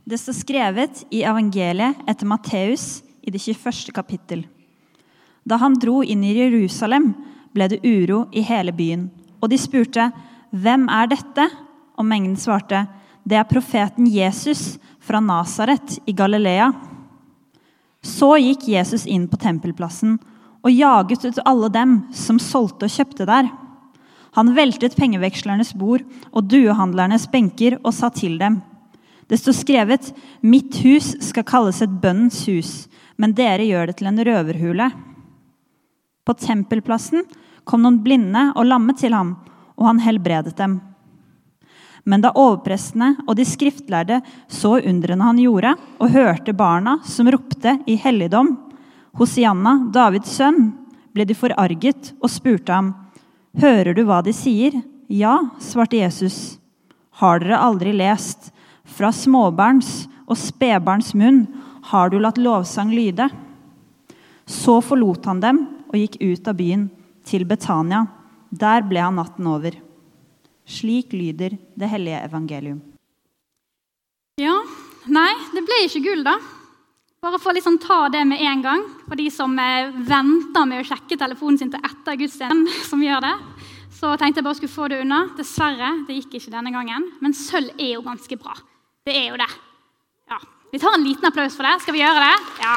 Det står skrevet i evangeliet etter Matteus i det 21. kapittel. Da han dro inn i Jerusalem, ble det uro i hele byen. Og de spurte, «Hvem er dette?» Og mengden svarte, «Det er profeten Jesus fra Nazaret i Galilea.» Så gikk Jesus inn på tempelplassen og jaget ut alle dem som solgte og kjøpte der. Han veltet pengevekslernes bord og duehandlernes benker og sa til dem, «Det står skrevet, mitt hus skal kalles et bønnens hus, men dere gjør det til en røverhule.» På tempelplassen kom noen blinde og lamme til ham, og han helbredet dem. Men da overprestene og de skriftlærde så undrene han gjorde, og hørte barna som ropte i helligdom, Hosianna, Davids sønn, ble de forarget og spurte ham, «Hører du hva de sier?» «Ja», svarte Jesus. «Har dere aldri lest? Fra småbarns og spedbarns munn har du latt lovsang lyde?» Så forlot han dem og gikk ut av byen til Betania. Der ble han natten over. Slik lyder det hellige evangelium. Ja, nei, det ble ikke gull da. Bare for å liksom ta det med en gang, for de som venter med å sjekke telefonen sin til etter gudstjenesten, som gjør det, så tenkte jeg bare skulle få det unna. Dessverre, det gikk ikke denne gangen, men sølv er jo ganske bra. Det er jo det. Ja, vi tar en liten applaus for det. Skal vi gjøre det? Ja.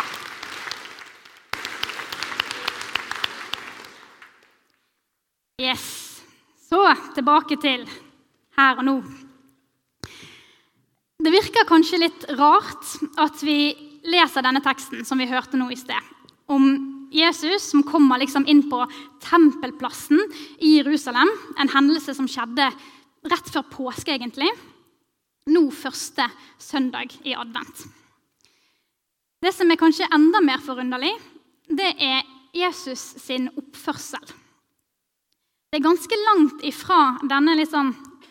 Yes. Så tilbake til her og nå. Det virker kanskje litt rart at vi leser denne teksten som vi hørte nå i sted, om Jesus som kommer liksom inn på tempelplassen i Jerusalem, en hendelse som skjedde rett før påske egentlig, nå første søndag i advent. Det som er kanskje enda mer forunderlig, det er Jesus sin oppførsel. Det er ganske langt ifra dette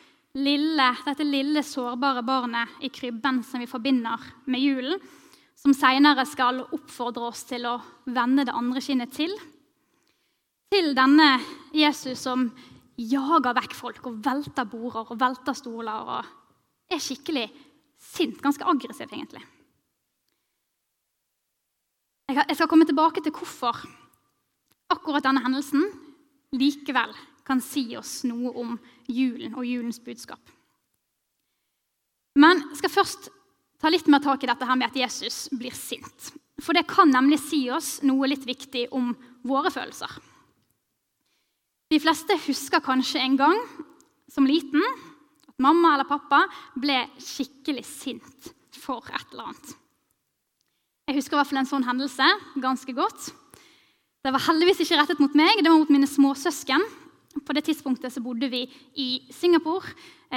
lille sårbare barnet i krybben som vi forbinder med julen, som senere skal oppfordre oss til å vende det andre kinnet til denne Jesus som jager vekk folk og velter border og velter stoler og er skikkelig sint, ganske aggressiv egentlig. Jeg skal komme tilbake til hvorfor akkurat denne hendelsen likevel kan si oss noe om julen og julens budskap. Men jeg skal først ta litt mer tak i dette her med at Jesus blir sint. For det kan nemlig si oss noe litt viktig om våre følelser. De fleste husker kanskje en gang som liten at mamma eller pappa ble skikkelig sint for et eller annet. Jeg husker i hvert fall en sånn hendelse ganske godt. Det var heldigvis ikke rettet mot meg, det var mot mine småsøsken. På det tidspunktet så bodde vi i Singapore,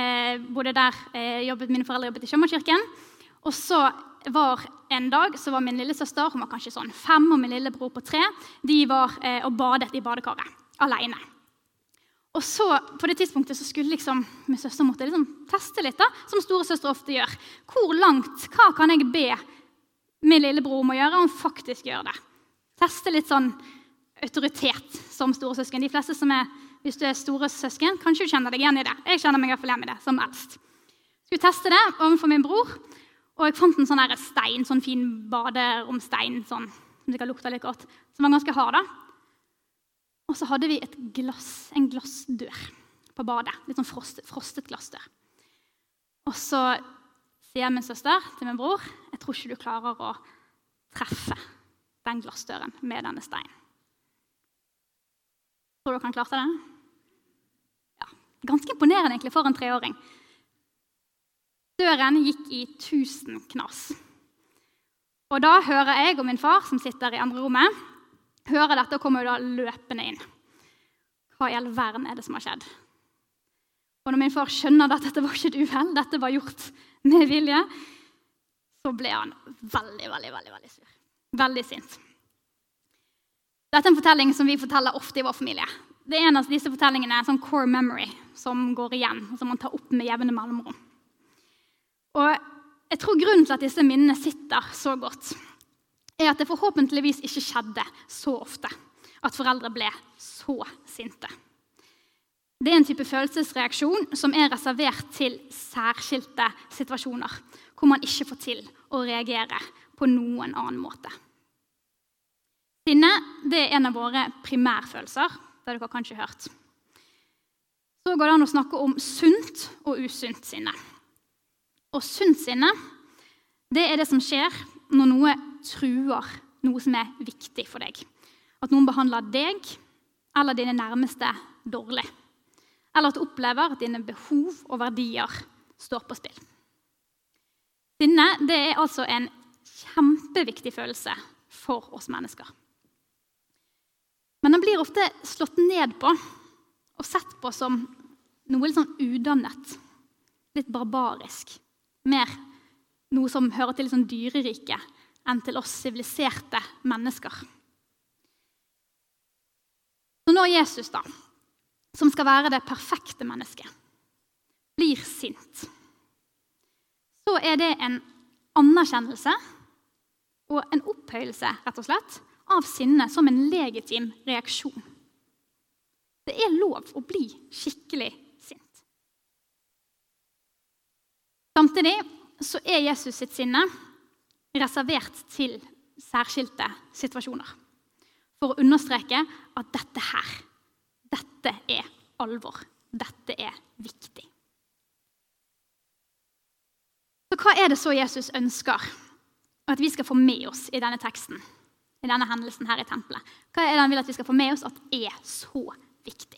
mine foreldre jobbet i Sjømannskirken, og så var en dag, så var min lille søster, hun var kanskje sånn 5, og min lillebror på 3, de var og badet i badekaret, alene. Og så, på det tidspunktet, så skulle min søster måtte teste litt da, som store søstre ofte gjør. Hvor langt, hva kan jeg be min lillebror om å gjøre, om faktisk gjør det? Teste litt sånn autoritet som store søsken. De fleste som hvis du er store søsken, kanskje du kjenner deg igjen i det. Jeg kjenner meg i hvert fall igjen i det, som eldst. Skulle teste det overfor min bror, og jeg fant en sånn der stein, sånn fin baderomstein, sånn, som sikkert lukta litt godt, som var ganske hard da. Og så hadde vi en glassdør på badet, litt sånn frostet glassdør. Og så sier min søster til min bror, jeg tror ikke du klarer å treffe den glassdøren med denne steinen. Tror dere han klarte det? Ja, ganske imponerende egentlig for en 3-åring. Døren gikk i 1000 knas. Og da hører jeg og min far, som sitter i andre rommet, hører dette og kommer da løpende inn. Hva i all verden er det som har skjedd? Og når min far skjønner at dette var ikke et uhell, dette var gjort med vilje, så ble han veldig sur. Veldig sint. Dette er en fortelling som vi forteller ofte i vår familie. Det er en av disse fortellingene, en sånn core memory, som går igjen, som man tar opp med jevne mellomrom. Og jeg tror grunnen til at disse minnene sitter så godt, er at det forhåpentligvis ikke skjedde så ofte at foreldre ble så sinte. Det en type følelsesreaksjon som reservert til særskilte situasjoner, hvor man ikke får til å reagere på noen annen måte. Sinne, det en av våre primærfølelser, det har dere kanskje hørt. Så går det an å snakke om sunt og usunt sinne. Og sunt sinne, det det som skjer når noe truer noe som viktig for deg. At noen behandler deg eller dine nærmeste dårlig. Eller at du opplever at dine behov og verdier står på spill. Sinne, det altså en kjempeviktig følelse for oss mennesker. Men den blir ofte slått ned på og sett på som noe litt sånn udannet, litt barbarisk. Mer noe som hører til sånn dyreriket enn til oss siviliserte mennesker. Så når Jesus da, som skal være det perfekte mennesket, blir sint, så det en anerkjennelse og en opphøyelse, rett og slett, av sinne som en legitim reaksjon. Det lov å bli skikkelig sint. Samtidig så Jesus sitt sinne reservert til særskilte situasjoner, for å understreke at dette alvor. Dette viktig. Så hva det så Jesus ønsker at vi skal få med oss i denne teksten, i denne hendelsen her i tempelet? Hva det han vil at vi skal få med oss at så viktig?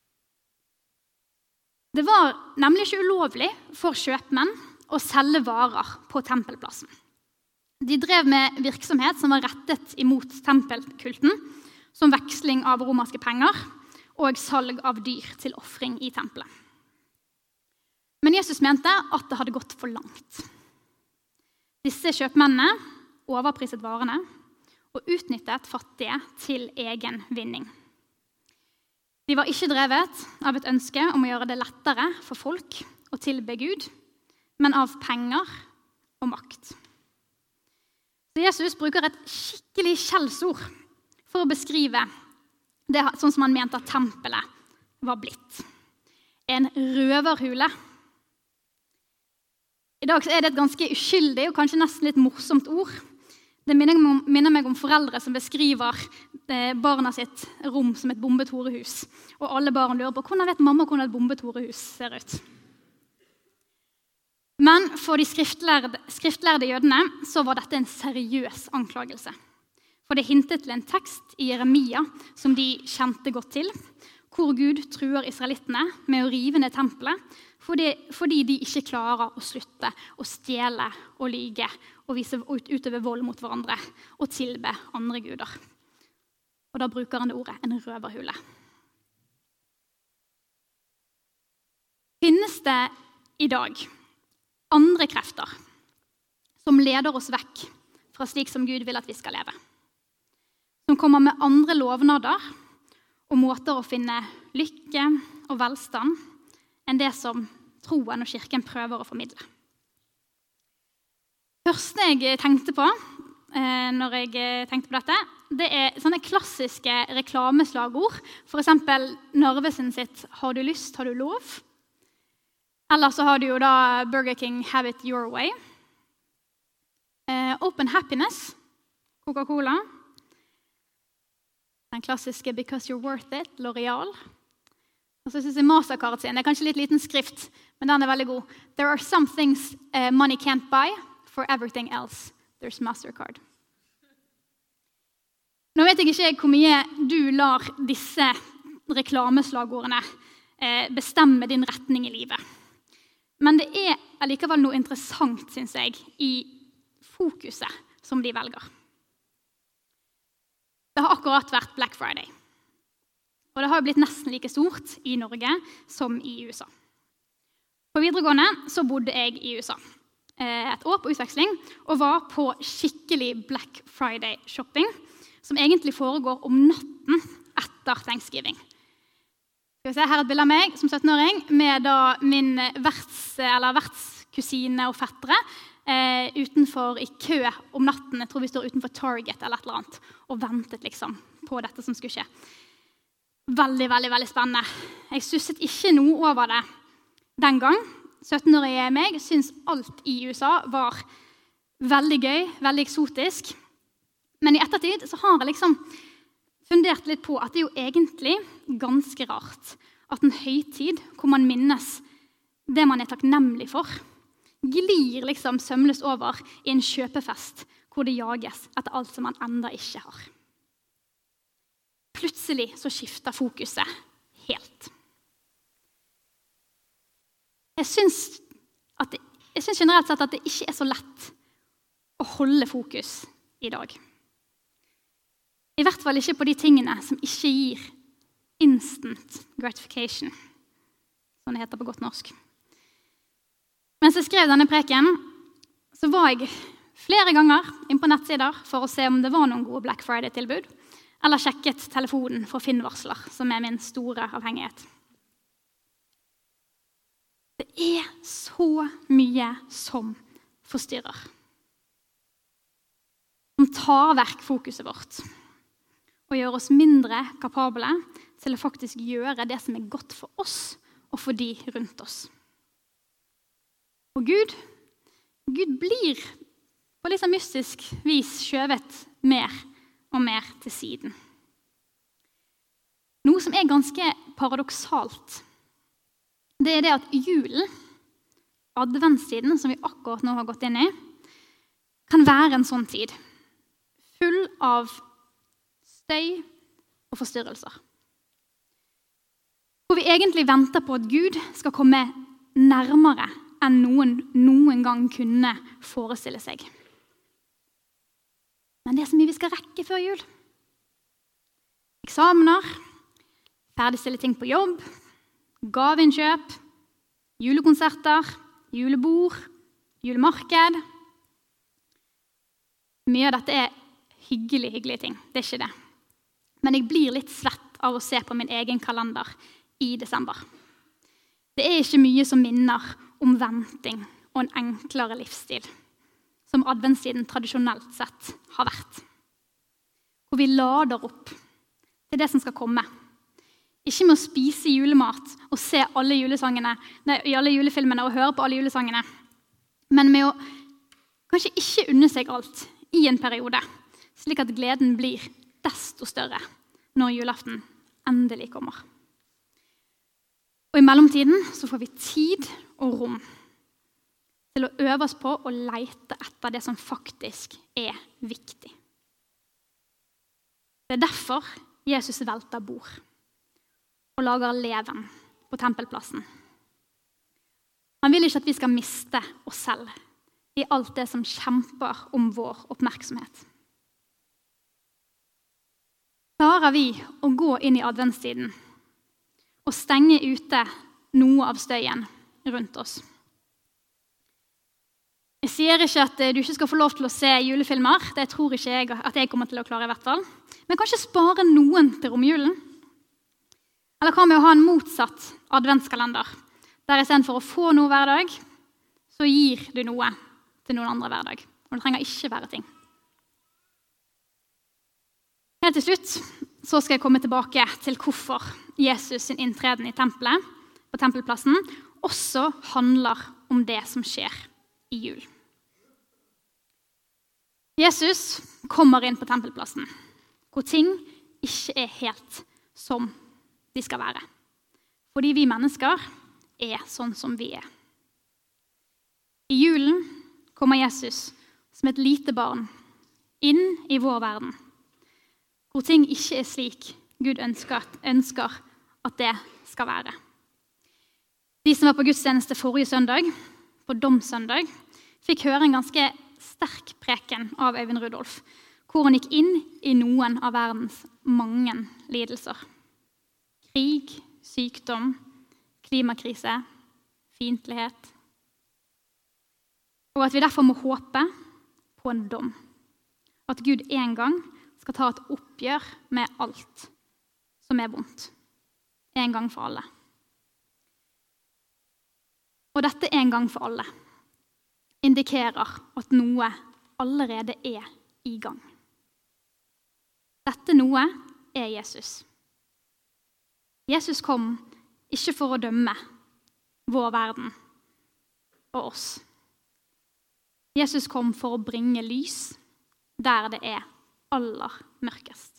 Det var nemlig ikke ulovlig for kjøpmenn å selge varer på tempelplassen. De drev med virksomhet som var rettet imot tempelkulten, som veksling av romerske penger og salg av dyr til offring i tempelet. Men Jesus mente at det hadde gått for langt. Disse kjøpmennene overpriset varene og utnyttet fattige til egen vinning. De var ikke drevet av et ønske om å gjøre det lettere for folk å tilbe Gud, men av penger og makt. Så Jesus bruker et skikkelig skjellsord for å beskrive det sånn som han mente at tempelet var blitt. En røverhule. I dag så det et ganske uskyldig og kanskje nesten litt morsomt ord. Det minner meg om foreldre som beskriver barna sitt rom som et bombet horehus. Og alle barn lurer på hvordan vet mamma hvordan et bombet horehus ser ut. Men for de skriftlærde jødene så var dette en seriøs anklagelse. For det hintet til en tekst i Jeremia som de kjente godt til, hvor Gud truer israelittene med å rive ned tempelet, fordi de ikke klarer å slutte å stjele og lyge og utøve vold mot hverandre og tilbe andre guder. Og da bruker han det ordet, en røverhule. Finnes det i dag andre krefter som leder oss vekk fra slik som Gud vil at vi skal leve? Som kommer med andre lovnader og måter å finne lykke og velstand enn det som troen og kirken prøver å formidle. Det første jeg tenkte på når jeg tenkte på dette, det sånne klassiske reklameslagord. For eksempel Narvesen sitt «Har du lyst, har du lov?» Eller så har du jo da Burger King «Have it your way». Open Happiness, Coca-Cola. Den klassiske «Because you're worth it», L'Oreal. Og så synes jeg Mastercard sin, det kanskje litt liten skrift, men den veldig god. There are some things money can't buy, for everything else, there's Mastercard. Nå vet jeg ikke hvor mye du lar disse reklameslagordene bestemme din retning i livet. Men det allikevel noe interessant, synes jeg, i fokuset som de velger. Det har akkurat vært Black Friday. Og det har blitt nesten like stort i Norge som i USA. På videregående så bodde jeg i USA et år på utveksling og var på skikkelig Black Friday-shopping, som egentlig foregår om natten etter Thanksgiving. Skal vi se, her et bilde av meg som 17-åring med da min vertskusine og fettere utenfor i kø om natten. Jeg tror vi står utenfor Target eller et eller annet og ventet liksom på dette som skulle skje. veldig, veldig, veldig spennende. Jeg stusset ikke noe over det den gang. 17-årige meg synes alt i USA var veldig gøy, veldig eksotisk. Men i ettertid så har jeg liksom fundert litt på at det er jo egentlig ganske rart at en høytid hvor man minnes det man er takknemlig for, glir liksom sømløst over i en kjøpefest hvor det jages etter alt som man enda ikke har. Plutselig så skifter fokuset helt. Jeg synes generelt sett at det ikke er så lett å holde fokus i dag. I hvert fall ikke på de tingene som ikke gir instant gratification, som det heter på godt norsk. Mens jeg skrev denne preken, så var jeg flere ganger inn på nettsider for å se om det var noen gode Black Friday-tilbud, eller sjekket telefonen for Finn-varsler, som er min store avhengighet. Det er så mye som forstyrrer. Som tar vekk fokuset vårt, og gjør oss mindre kapable til å faktisk gjøre det som er godt for oss og for de rundt oss. Og Gud blir på litt mystisk vis skjøvet mer og mer til siden. Noe som er ganske paradoksalt, det er det at julen, adventstiden som vi akkurat nå har gått inn i, kan være en sånn tid, full av støy og forstyrrelser. Hvor vi egentlig venter på at Gud skal komme nærmere enn noen gang kunne forestille seg. Men det er så mye vi skal rekke før jul. Eksamener, ferdigstille ting på jobb, gaveinnkjøp, julekonserter, julebord, julemarked. Mye av dette er hyggelige ting, det er ikke det. Men jeg blir litt svett av å se på min egen kalender i desember. Det er ikke mye som minner om venting og en enklere livsstil, som adventstiden tradisjonelt sett har vært. Hvor vi lader opp til det som skal komme. Ikke med å spise julemat og se alle julefilmene og høre på alle julesangene, men med å kanskje ikke unne seg alt i en periode, slik at gleden blir desto større når julaften endelig kommer. Og i mellomtiden så får vi tid og rom til å øve oss på å lete etter det som faktisk er viktig. Det er derfor Jesus velter bord og lager leven på tempelplassen. Han vil ikke at vi skal miste oss selv i alt det som kjemper om vår oppmerksomhet. Klarer vi å gå inn i adventstiden og stenge ute noe av støyen rundt oss? Jeg sier ikke at du ikke skal få lov til å se julefilmer. Det tror ikke jeg at jeg kommer til å klare i hvert fall. Men kanskje spare noen til romjulen? Eller hva med å ha en motsatt adventskalender, der i stedet for å få noe hver dag, så gir du noe til noen andre hver dag. Og det trenger ikke være ting. Helt til slutt så skal jeg komme tilbake til hvorfor Jesus sin inntreden i tempelet, på tempelplassen, også handler om det som skjer i jul. Jesus kommer inn på tempelplassen, hvor ting ikke er helt som de skal være. Fordi vi mennesker er sånn som vi er. I julen kommer Jesus som et lite barn inn i vår verden, hvor ting ikke er slik Gud ønsker at det skal være. De som var på gudstjeneste forrige søndag, på domssøndag, fikk høre en ganske sterk preken av Øyvind Rudolf, hvor han gikk inn i noen av verdens mange lidelser. Krig, sykdom, klimakrise, fiendtlighet. Og at vi derfor må håpe på en dom. At Gud en gang skal ta et oppgjør med alt som er vondt. En gang for alle. Og dette en gang for alle indikerer at noe allerede er i gang. Dette noe er Jesus. Jesus kom ikke for å dømme vår verden og oss. Jesus kom for å bringe lys der det aller mørkest.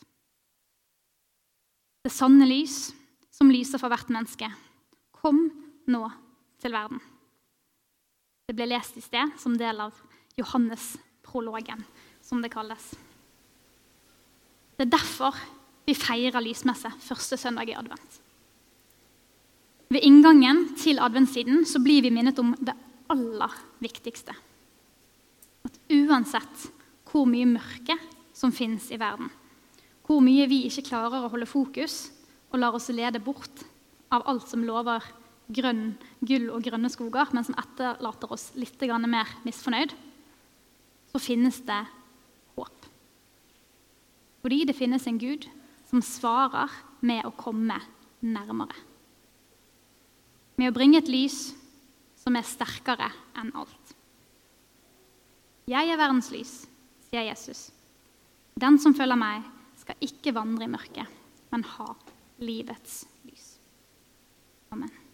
Det sanne lys som lyser for hvert menneske, kom nå til verden. Det ble lest i sted som del av Johannes-prologen, som det kalles. Det derfor vi feirer lysmesse første søndag i advent. Ved inngangen til adventstiden så blir vi minnet om det aller viktigste. At uansett hvor mye mørke som finnes i verden, hvor mye vi ikke klarer å holde fokus og lar oss lede bort av alt som lover gull og grønne skoger, men som etterlater oss litt mer misfornøyd, så finnes det håp. Fordi det finnes en Gud som svarer med å komme nærmere. Med å bringe et lys som sterkere enn alt. Jeg verdens lys, sier Jesus. Den som følger meg, skal ikke vandre i mørket, men ha livets lys. Amen.